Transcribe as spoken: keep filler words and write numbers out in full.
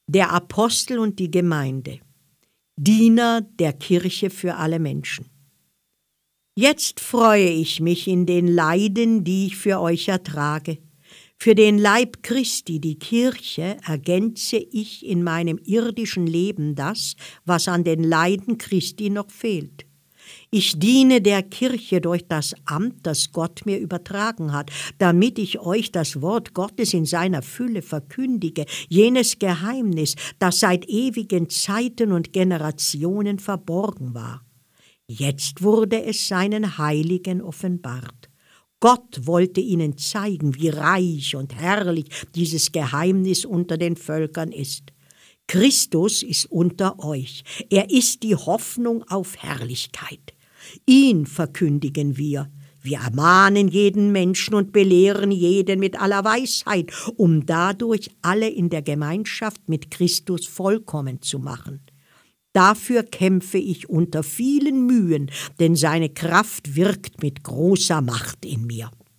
der Apostel und die Gemeinde, Diener der Kirche für alle Menschen. Jetzt freue ich mich in den Leiden, die ich für euch ertrage. Für den Leib Christi, die Kirche, ergänze ich in meinem irdischen Leben das, was an den Leiden Christi noch fehlt. Ich diene der Kirche durch das Amt, das Gott mir übertragen hat, damit ich euch das Wort Gottes in seiner Fülle verkündige, jenes Geheimnis, das seit ewigen Zeiten und Generationen verborgen war. Jetzt wurde es seinen Heiligen offenbart. Gott wollte ihnen zeigen, wie reich und herrlich dieses Geheimnis unter den Völkern ist. Christus ist unter euch. Er ist die Hoffnung auf Herrlichkeit. Ihn verkündigen wir. Wir ermahnen jeden Menschen und belehren jeden mit aller Weisheit, um dadurch alle in der Gemeinschaft mit Christus vollkommen zu machen. Dafür kämpfe ich unter vielen Mühen, denn seine Kraft wirkt mit großer Macht in mir.